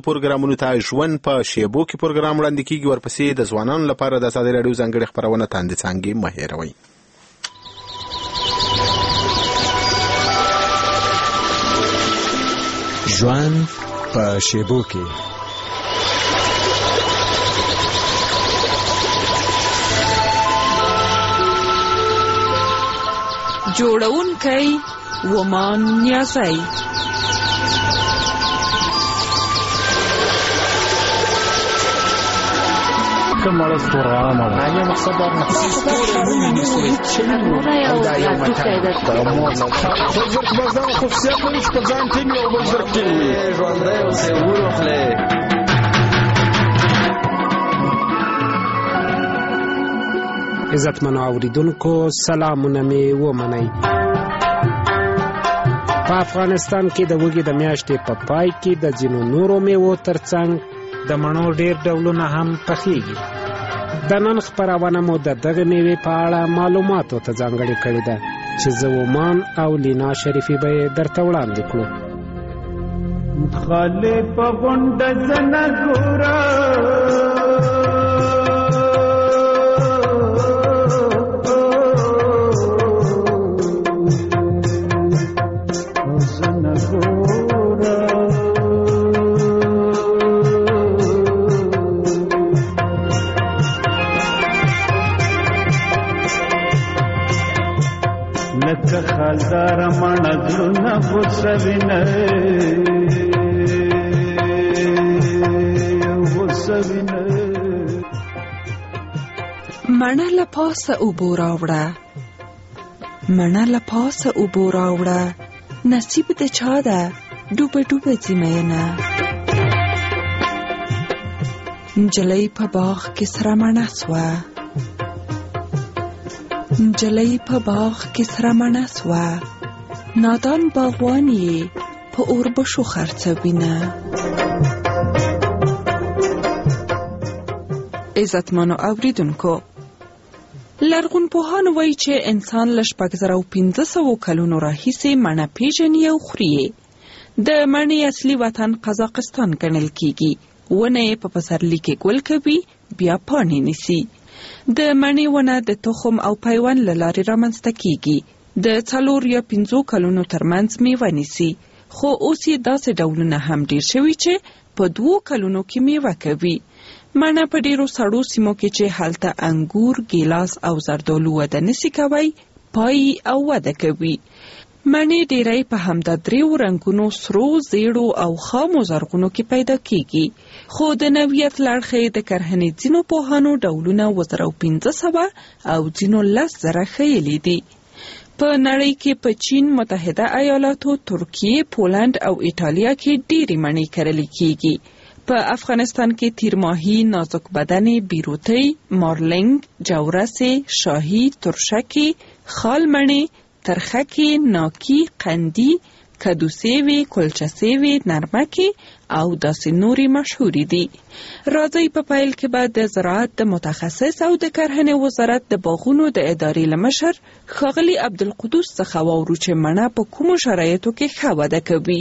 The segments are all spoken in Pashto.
پروګرامونو ته ژوند په شیبو کې پروګرام وړاندې کیږي، ورپسې د ځوانانو لپاره د ازادي راډیو ځانګړې خپرونه تاندې څانګې مه هېروئ. ژوند په شیبو کې. جوړونکی ومان نیازی. مړه ستوره مړه مقصد دا نه بزرګ بازار خصوصیت لري چې په ځان ټینګ او بزرګ ټینګ وي. ژوندی اوسئ وروخلئ. عزتمنو اوریدونکو سلامونه مې ومنئ. په افغانستان کې د وږي د میاشتې په پای کې د ځینو نورو میوو ترڅنګ د مڼو ډېر ډولونه هم پخېږي. د نن خپرونه مو د دغه میوې په اړه معلوماتو ته ځانګړې کړې ده چې زه ومان او لینا شریفي به یې درته وړاندې کړو. خالی په غونډه زنه ګوره لکه خالدار مانا زلونا غصوینه مڼه له پاسه اوبو راوړه، مڼه له پاسه اوبو راوړه، نصیب د چا ده ډوبه ډوبه ځي مینه. نجلۍ په باغ کې سره مڼه سوه، نجلۍ په باغ کې سره مڼه سوه، نادان باغوان یې په اوربشو خرڅوینه. عزتمنو اوریدونکو، لرغونپوهان وایي چې انسان له 6500 کلونو راهیسې مڼه پیژني او خوري. د مڼې اصلي وطن قزاقستان ګڼل کیږي. ونه یې په پسرلي کې ګل کوي، بیا پاڼې نیسي. د مڼې ونه د تخم او پیوند له لارې رامنځته کیږي. د 4 یا 5 کلونو ترمنځ میوه نیسي، خو اوس یې داسې ډولونه هم ډیر شوي چې په 2 کلونو کې میوه کوي. مڼه په ډیرو سړو سیمو کې چې هلته انګور، ګیلاس او زردالو وده نسی کوي، پای او وده کوي. مڼې ډیری په همدا 3 رنګونو، سرو، زیړو او خامو زرغونو کې پیدا کیږي. خو د نوعیت لړخې د کرهنې ځینو پوهانو ډولونه 1500 او ځینو 10,000 ښیلي دي. په نړۍ کې په چین، متحده ایالاتو، ترکیه، پولند او ایټالیا کې ډیرې مڼې کرل کیږي. په افغانستان کې تیرماهی، نازک بدنې، بیروتۍ، مارلنګ، جورسې، شاهي، ترشکې، خال مڼې، ترخکې، ناکي، قندي، کدوسیوي، کلچسیوي، نرمکې او داسې نورې مشهورې دي. راځئ په پیل کې به د زراعت د متخصص او د کرهنې وزارت د باغونو د ادارې له مشر ښاغلي عبدالقدوس څخه واورو چې مڼه په کومو شرایطو کې ښه وده کوي.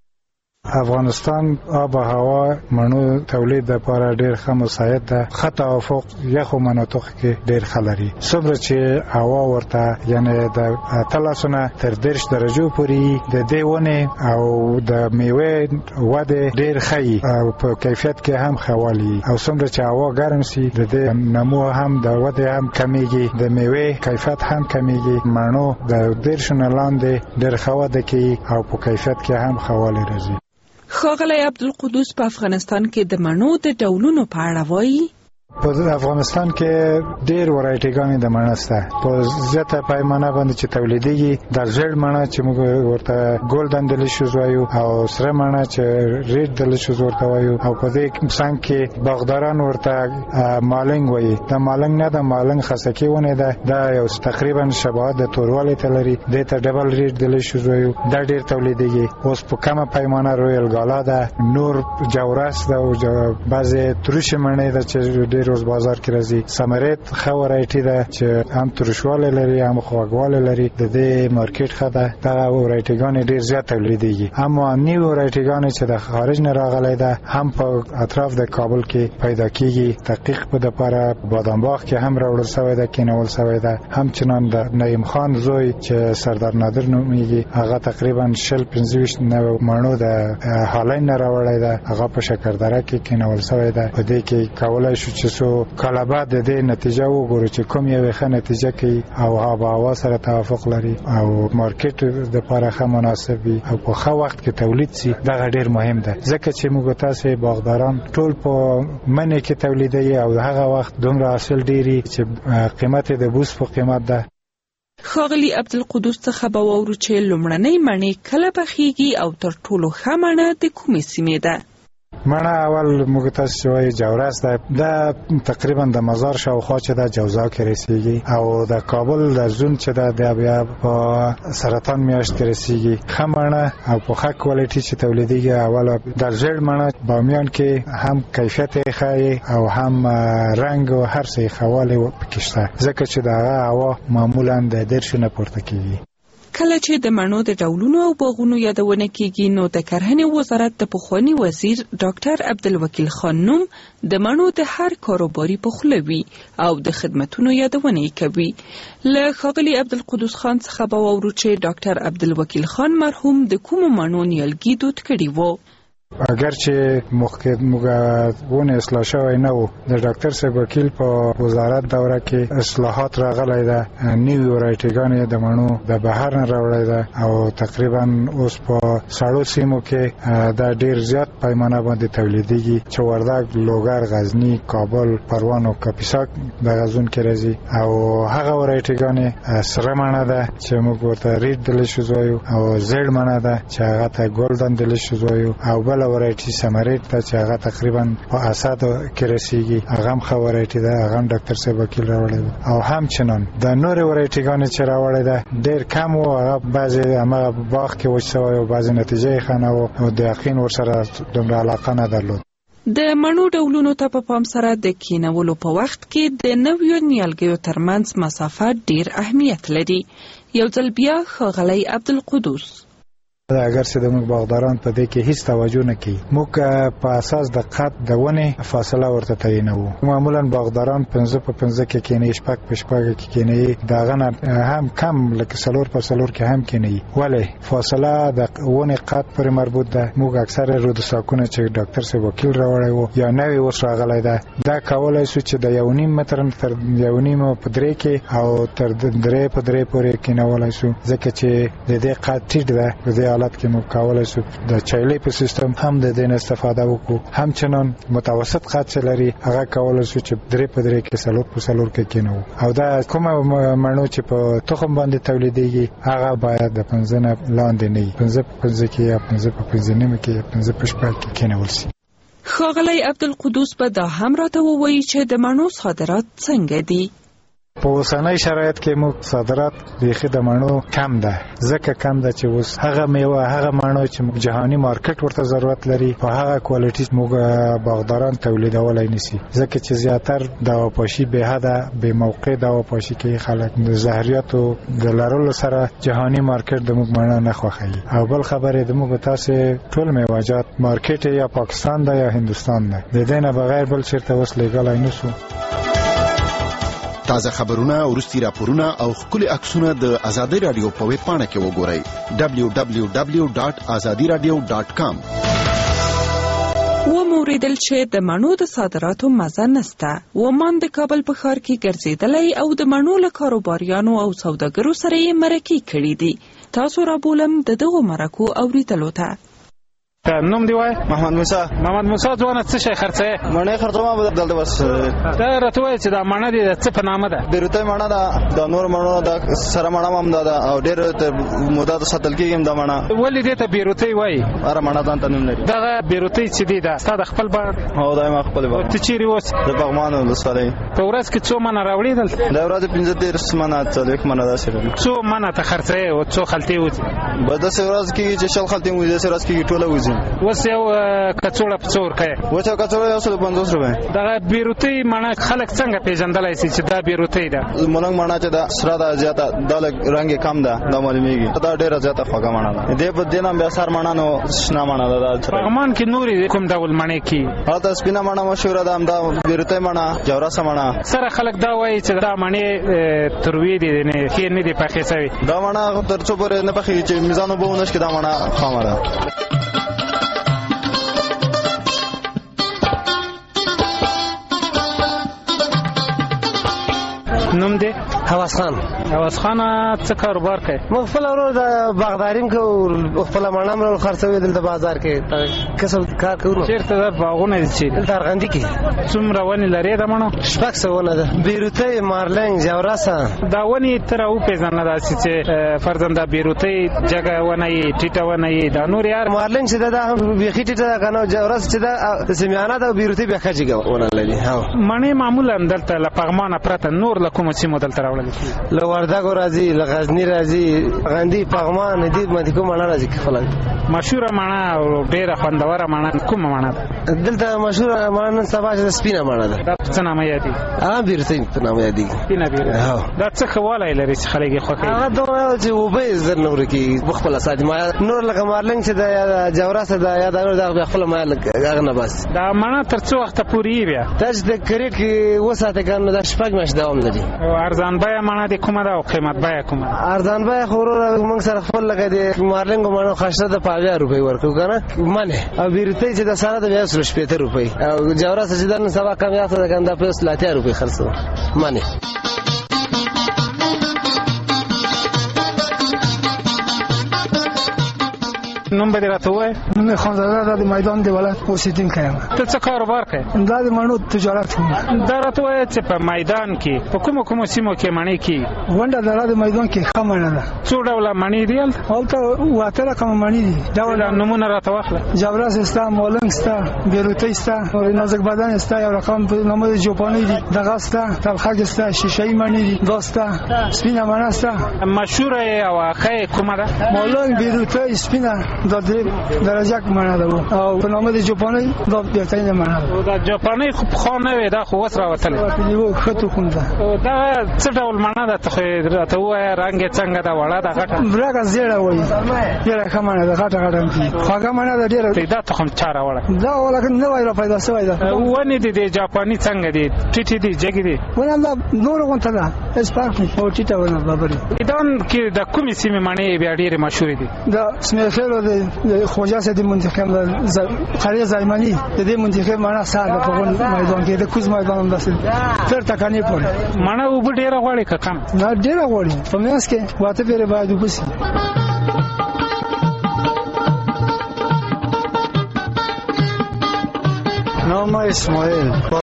افغانستان آب و هوا مڼو تولید لپاره ډیر ښه مساعد ده. ښه توافق یخو مناطقو کې ډیر ښه لري. څومره چې هوا ورته یعنی د 13 تر 10 درجو پورې د دې ونې او د میوې وده ډیر ښه او په کیفیت کې هم ښه والی. او څومره چې هوا ګرم سي د دې نمو هم د وده هم کمیږي، د میوې کیفیت هم کمیږي. مڼو د 10 نه لاندې ډیر ښه وده کوي او په کیفیت کې هم ښه والی راځي. ښاغلی عبدالقدوس په افغانستان کې د مڼو د ډولونو په اړه وایي. په افغانستان کې ډیر ورایټیګانې د مڼه شته. په زیاته پیمانه باندې چې تولیدېږي د زیړ مڼه چې موږ ورته ګولډن ډیلیشس وایو او سره مڼه چې ریډ ډیلیشس ورته وایو او په دې څنګ کې باغداران ورته مالنګ وایي. د مالنګ نه د مالنګ خسکې ونه ده، دا یو تقریبا شباهت د توروالي ته لري. دې ته ډبل ریډ ډیلیشس وایو. دا ډیر تولیدېږي. اوس په کمه پیمانه رویل ګالا ده، نور جورس ده او بعضې تروش مڼې ده چې ډیر روز بازار کې راځي. سمریت ښه ورایټي ده چې هم ترشواله لري هم خواږواله لري. د دې مارکیټ ښه ده. دغه ورایټیګان ډیر زیات تولیدېږي. اما نیو ورایټیګان چې د خارج نه راغلي ده هم په اطراف د کابل کې پیدا کیږي. تحقیق په لپاره بادام باغ کې هم راوړل شوی ده، کینول شوی ده. همچنان د نعیم خان زوی چې سردار نادر نومیږي هغه تقریبا 25 مڼو د هالند نه راوړی ده، هغه په شکردره کې کینول شوی ده. په دې کې کولای شو چې څو کاله بعد د دې نتیجه وګورو چې کوم یو ښه نتیجه کوي او هوا سره توافق لري او مارکیټ د لپاره ښه مناسب وي او په ښه وخت کې تولید شي. دا ډیر مهم ده ځکه چې موږ تاسو باغداران ټول په منې کې تولیدي او هغه وخت دومره حاصل ډیری چې قیمت د بوس په قیمت ده. ښاغلي عبدالقدوس څخه به واورو چې لومړنۍ مڼې کله پخېږي او تر ټولو ښه مڼه د کومې سیمې ده. مڼه اول موږ تاسو وایي جورس ده. دا تقریبا د مزار شاوخوا چې د جوزا کې رسیږي او د کابل د زون چې د بیا په سرطان میاشت کې رسیږي. ښه مڼه او په ښه کوالټي چې تولیدېږي اول د زړ مڼه بامیان کې هم کیفیت یې ښه او هم رنګ او هر څه یې ښه والی پکې شته ځکه چې دغه هوا معمولا د 10 نه پورته کېږي. کله چې د مڼو د ډولونو او باغونو یادونه کیږي نو د کرهنې وزارت د پخوانی وزیر ډاکټر عبدالوکیل خان نوم د مڼو د هر کاروباري په خوله وي او د خدمتونو یادونه کوي. له ښاغلي عبدالقدوس خان څخه به واورو چې ډاکټر عبدالوکیل خان مرحوم د کومو مڼو نیالګي دود کړي وو. اگر چې موږ ونه اصلاح شوی نه وو د ډاکټر صاحب وکیل په وزارت دوره کې اصلاحات راغلی ده. نیو ورایټیګانې د مڼو د بهر نه راوړی ده او تقریبا اوس په سړو سیمو کې دا ډیر زیات پیمانه باندې تولیدېږي چې وردګ، لوګر، غزني، کابل، پروان او کاپیسا د غزون کې راځي او هغه ورایټیګانې سره مڼه ده چې موږ ورته ریډ ډیلیشس وایو او زیړ مڼه ده چې هغه ته ګولډن ډیلیشس وایو او بل ورایټي سمریت ته چې هغه تقریبا په اساد کې رسیږي. هغه هم ښه ورایټي ده، هغه ډاکټر صاحب وکیل راوړی ده او همچنان د نور ورایټیګانې چې راوړی ده ډیر کم او هغه بعضې هغه باغ کې وچ شوی او بعضې نتیجه یې ښه نه وو او د یقین ورسره دومره علاقه نه درلود. د مڼو ډولونو ته په پام سره د کینولو په وخت کې د نویو نیالګیو ترمنځ مسافت ډیر اهمیت لري. یو ځل بیا ښاغلی عبدالقدوس اگر چې د موږ باغداران په دې کې هیڅ توجه نه کوي موږ په اساس د قد د ونې فاصله ورته تعیینوو. معمولا باغداران 15 په 15 کې کېني، 6 په 6 کې کېني، داغه هم کم لکه 4 په 4 کې هم کېني. ولی فاصله د ونې قد پورې مربوط ده. موږ اکثره رود ساکونه چې ډاکټر صاحب وکیل راوړی وو یا نوې اوس راغلی ده دا کولای شو چې د 1.5 متر تر 1.5 په 3 کې او تر 3 په 3 پورې کېنولای شو ځکه چې د دې قد ټیټ ده. په دې حالت کې موږ کولای شو د چایلې په سیستم هم د دې استفاده وکړو. همچنان متوسط قد چې لري هغه کولای شو چې 3 په 3 کې 4 په 4 کې کېنو او دا کومه مڼو چې په تخم باندې تولیدېږي هغه باید د 15 نه لاندې نه وي. 15 په 15 کې یا 15 په 15 نیمه کې 15 په 6 کې کېنول شي. ښاغلی عبدالقدوس به دا هم راته ووایي چې د مڼو صادرات څنګه دي. په اوسنۍ شرایط کې موږ صادرات بیخي د مڼو کم ده ځکه کم ده چې اوس هغه میوه هغه مڼو چې موږ جهاني مارکیټ ورته ضرورت لري په هغه کوالټي موږ باغداران تولیدولای نشي ځکه چې زیاتر دواپاشي به حده به موقع دواپاشي کې خلک د زهرياتو د لرلو سره جهاني مارکیټ د موږ مڼه نه خوښي او بل خبره د موږ تاسو ټول میوه‌جات مارکیټ یا پاکستان ده یا هندستان ده د دې نه بغیر بل چیرته اوس لیګل نشو. تازه خبرونه، ورستي راپورونه او خولي عکسونه د آزادۍ رادیو په ویب پاڼه کې وګورئ www.azadiradio.com. وموریدل چې د مڼو د صادراتو مزه نسته. ومان د کابل په ښار کې ګرځېدلی او د مڼو له کاروباریانو او سوداګرو سره یې مرکې کړي دي. تاسو را بولم د دغو مرکو اوریدلو ته. نوم دی وای محمد موسی ځوانه څه شي خرڅه مڼه خرڅوم بدل بس دا راته وای چې دا مڼه دي څه په نامه ده بیروته مڼه ده د نور مڼو ده سره مڼه هم ده او ډېر موده ساتل کېږي د مڼه ولې دې ته بیروته وای اره مڼه ځان ته نوم لري دا بیروته چې دی دا ستاسو خپل باغ هو دا ما خپل باغ ته چیرې اوس د باغمان ولسوالۍ په ورځ کې څو مڼه راوړې دل دا ورځ 15 مڼه څلوي مڼه ده سره څو مڼه ته خرڅه او څو خلتي وځي به د ورځ کې چې شل خلتي وځي د ورځ کې ټوله وځي راځي. اوس یو کڅوړه په څو ورکوې؟ اوس یو کڅوړه 150 روپۍ. دغه بیروتۍ مڼه خلک څنګه پیژندلی شي چې دا بیروتۍ ده؟ ملنګ مڼه چې دا سره ده زیاته دا لږ رنګ کم ده دا معلومیږي. دا ډېره زیاته خوږه مڼه ده. دې په دې نام بیا سر مڼه نو شنه مڼه ده. پغمان کې نورې کوم ډول مڼې کې؟ هلته سپینه مڼه مشهوره ده، همدا بیروتۍ مڼه، جوراسه مڼه. سره خلک دا وایي چې دا مڼې تروې دي نه ښې نه دي پخې شوي. دا مڼه تر څو پورې نه پخېږي چې میزان اوبه ونه شي دا مڼه خامه ده. نوم دې؟ حواس خان. حواس خان څه کاروبار کوي؟ موږ خپل ورو د باغداریم کوو، خپل مڼه مړ خرڅوي دلته بازار کې کسب کار کوو. چیرته دا باغونه دي چې دلته ارغندې کې؟ څومره ونې لرې د مڼو؟ 600 ونه ده. بیروتۍ، مارلنګ، جوراسه. دا ونې ته راوپېژنه داسې چې فرضاً دا بیروتۍ جګه ونه یې ټیټه ونه یې دا نور یار؟ مارلنګ چې ده دا هم بیخي ټیټه ده که نه، جوراسه چې ده د سمیانه ده، بیروتۍ بیا ښه جګه ونه لري. مڼې معمولا دلته له پغمانه پرته نور له کومو سیمو دلته راوړل کېږي؟ له وردګو راځي، له غزني راځي، غندي، پغمان، دې باندې کومه مڼه راځي خلک. مشهوره مڼه او ډېره خوندوره مڼه کومه مڼه ده؟ دلته مشهوره مڼه نن سبا چې سپینه مڼه ده. دا په څه نامه یادېږي؟ بیروتۍ په نامه یادېږي. سپینه بیروتۍ. دا څه ښه والی لري چې خلک یې خوښوي؟ هغه دومره چې اوبه یې زر نه ورکېږي، خپله ساتي. نور لکه مارلنګ چې ده یا جوراسه ده یا دا نور دغه بیا خپله مایه هغه نه باسي. دا مڼه تر څو وخته پورې یي بیا؟ دا چې د کریټ کې وساتې که نو دا 6 میاشتې دوام لري. او ارزان بیه مڼه دې کومه ده او قیمت بیه کومه ده؟ ارزان بیه خو وروره موږ سره خپل لکه د مارلنګو مڼو خشته ده په 80 روپۍ ورکوو که نه منې. او بیروتۍ چې د سره ده بیا 160 روپۍ. او جوراسه چې ده نن سبا کم یافته ده که نه دا په 180 روپۍ خرڅوو منې. نوم به دې راته ووایې؟ نوم یې خانزاده ده، د میدان د ولایت اوسېدونکی یم. ته څه کاروبار کوې؟ دا د مڼو تجارت کوم. دا راته ووایه چې په میدان کې په کومو کومو سیمو کې مڼې کېږي؟ غونډه دره د میدان کې ښه مڼه ده. څو ډوله مڼې دي هلته؟ هلته 8 رقمه مڼې دي. ډول نومونه راته واخله. جوراسه شته، مالنګ شته، بیروتۍ شته، نازک بدن شته، یو رقم په نامه د جوپانۍ دي، دغه شته، تلخک شته، شیشه‌ای مڼې دي، دا شته، سپینه مڼه شته. مشهوره او ښه کومه ده؟ مالنګ، بیروتۍ، سپینه دا درجه مڼه ده او په نامه د جوپانۍ دا بهترینه مڼه ده. دا جوپانۍ خو پخوا نه وې، دا خو اوس راوتلې. یو ښه تخم ده. دا څه ډول مڼه ده؟ ته خو راته ووایه رنګ یې څنګه ده؟ وړه ده غټه؟ برګه زیړه وایي، ډېره ښه مڼه ده، غټه غټه خوږه مڼه ده ډېره. دا تخم چا راوړه؟ دا ولکه نوی را پیدا شوی ده. ونې دي د جاپاني څنګه دي؟ ټیټې دي جګې دي؟ ونه همدا نورو غونته ده، هېڅ فرق نه او ټیټه ونه برابرې. میدان کې د کومې سیمې مڼې بیا ډېرې مشهورې دي؟ د سمیخیل او د خوجا سه د منطقه قريه زایمنی د دې منطقه مڼه ساده په میدان کې د کوز میدان هم داسې تر تکانې پورې مڼه اوبه ډېره غواړي که کم؟ نه ډېره غواړي، په میاشت کې واته پېرې باید اوبه شي. نام اسماعیل.